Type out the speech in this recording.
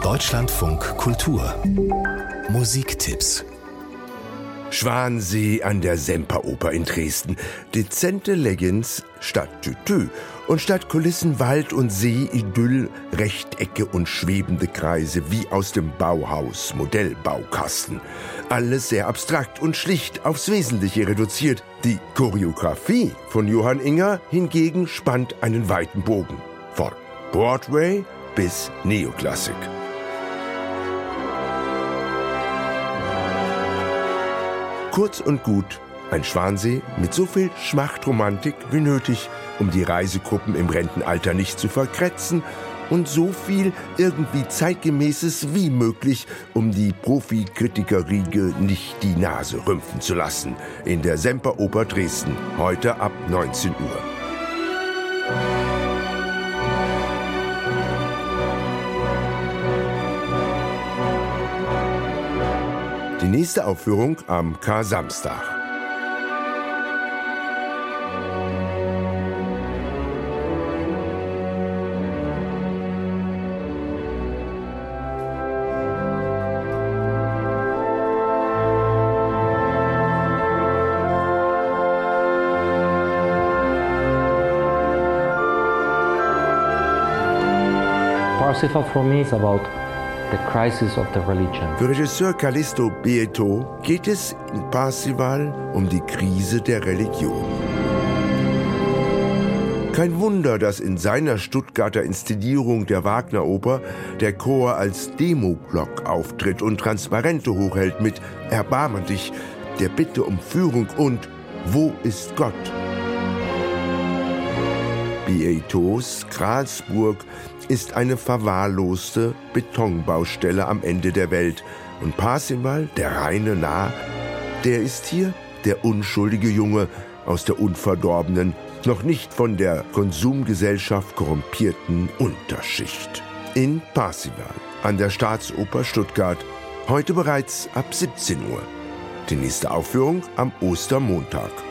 Deutschlandfunk Kultur Musiktipps. Schwansee an der Semperoper in Dresden. Dezente Leggings statt Tütü und statt Kulissen Wald und See, Idyll, Rechtecke und schwebende Kreise wie aus dem Bauhaus Modellbaukasten. Alles sehr abstrakt und schlicht aufs Wesentliche reduziert. Die Choreografie von Johann Inger hingegen spannt einen weiten Bogen. Von Broadway bis Neoklassik. Kurz und gut, ein Schwansee mit so viel Schmachtromantik wie nötig, um die Reisegruppen im Rentenalter nicht zu verkretzen, und so viel irgendwie Zeitgemäßes wie möglich, um die Profikritikerriege nicht die Nase rümpfen zu lassen. In der Semperoper Dresden, heute ab 19 Uhr. Die nächste Aufführung am Kar-Samstag. Parsifal for me is about the crisis of the religion. Für Regisseur Callisto Bieto geht es in Parsifal um die Krise der Religion. Kein Wunder, dass in seiner Stuttgarter Inszenierung der Wagner-Oper der Chor als Demoblock auftritt und Transparente hochhält mit »Erbarme dich«, der Bitte um Führung und »Wo ist Gott?«. Bietos Gralsburg ist eine verwahrloste Betonbaustelle am Ende der Welt. Und Parsifal, der reine Narr, der ist hier der unschuldige Junge aus der unverdorbenen, noch nicht von der Konsumgesellschaft korrumpierten Unterschicht. In Parsifal an der Staatsoper Stuttgart, heute bereits ab 17 Uhr. Die nächste Aufführung am Ostermontag.